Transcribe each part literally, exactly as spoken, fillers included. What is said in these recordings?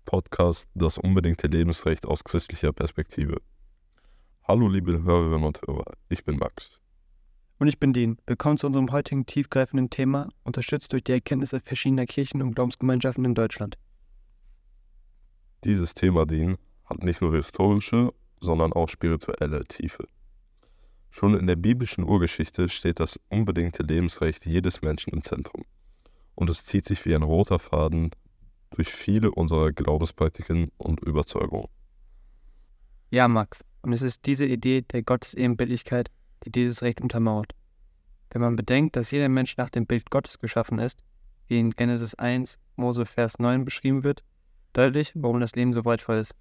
Podcast Das unbedingte Lebensrecht aus christlicher Perspektive. Hallo liebe Hörerinnen und Hörer, ich bin Max. Und ich bin Dean. Willkommen zu unserem heutigen tiefgreifenden Thema, unterstützt durch die Erkenntnisse verschiedener Kirchen und Glaubensgemeinschaften in Deutschland. Dieses Thema, Dean, hat nicht nur historische, sondern auch spirituelle Tiefe. Schon in der biblischen Urgeschichte steht das unbedingte Lebensrecht jedes Menschen im Zentrum. Und es zieht sich wie ein roter Faden durch viele unserer Glaubenspraktiken und Überzeugungen. Ja, Max. Und es ist diese Idee der Gottesebenbildlichkeit, die dieses Recht untermauert. Wenn man bedenkt, dass jeder Mensch nach dem Bild Gottes geschaffen ist, wie in Genesis eins, Mose Vers neun beschrieben wird, deutlich, warum das Leben so wertvoll ist.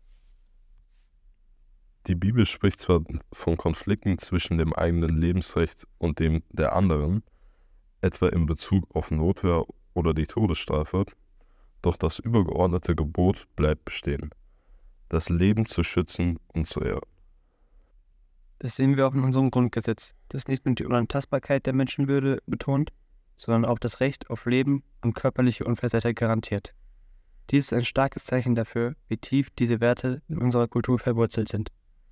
Die Bibel spricht zwar von Konflikten zwischen dem eigenen Lebensrecht und dem der anderen, etwa in Bezug auf Notwehr oder die Todesstrafe, doch das übergeordnete Gebot bleibt bestehen, das Leben zu schützen und zu ehren. Das sehen wir auch in unserem Grundgesetz, das nicht nur die Unantastbarkeit der Menschenwürde betont, sondern auch das Recht auf Leben und körperliche Unversehrtheit garantiert. Dies ist ein starkes Zeichen dafür, wie tief diese Werte in unserer Kultur verwurzelt sind.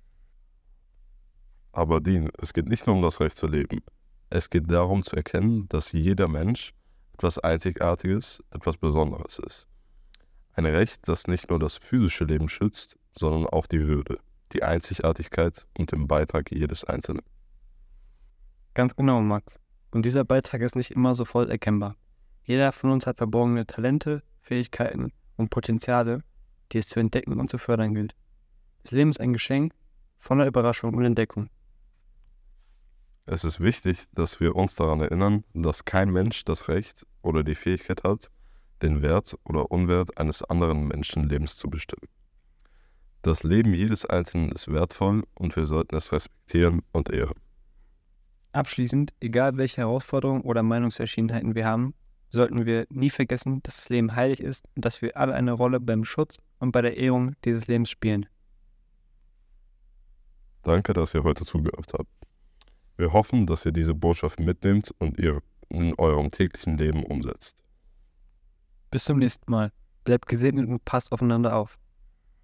Aber Dean, es geht nicht nur um das Recht zu leben. Es geht darum zu erkennen, dass jeder Mensch etwas Einzigartiges, etwas Besonderes ist. Ein Recht, das nicht nur das physische Leben schützt, sondern auch die Würde, die Einzigartigkeit und den Beitrag jedes Einzelnen. Ganz genau, Max. Und dieser Beitrag ist nicht immer so voll erkennbar. Jeder von uns hat verborgene Talente, Fähigkeiten und Potenziale, die es zu entdecken und zu fördern gilt. Das Leben ist ein Geschenk voller Überraschung und Entdeckung. Es ist wichtig, dass wir uns daran erinnern, dass kein Mensch das Recht oder die Fähigkeit hat, den Wert oder Unwert eines anderen Menschenlebens zu bestimmen. Das Leben jedes Einzelnen ist wertvoll und wir sollten es respektieren und ehren. Abschließend, egal welche Herausforderungen oder Meinungsverschiedenheiten wir haben, sollten wir nie vergessen, dass das Leben heilig ist und dass wir alle eine Rolle beim Schutz und bei der Ehrung dieses Lebens spielen. Danke, dass ihr heute zugehört habt. Wir hoffen, dass ihr diese Botschaft mitnehmt und ihr in eurem täglichen Leben umsetzt. Bis zum nächsten Mal. Bleibt gesegnet und passt aufeinander auf.